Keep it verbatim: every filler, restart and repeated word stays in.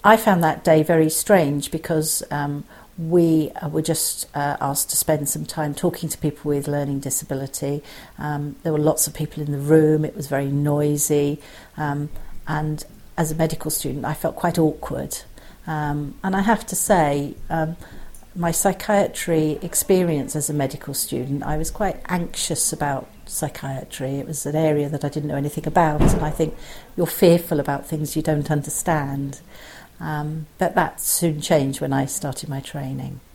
I found that day very strange because um, we were just uh, asked to spend some time talking to people with learning disability. Um, there were lots of people in the room, it was very noisy, um, and as a medical student I felt quite awkward. Um, and I have to say, um, my psychiatry experience as a medical student, I was quite anxious about psychiatry. It was an area that I didn't know anything about, and I think you're fearful about things you don't understand. Um, but that soon changed when I started my training.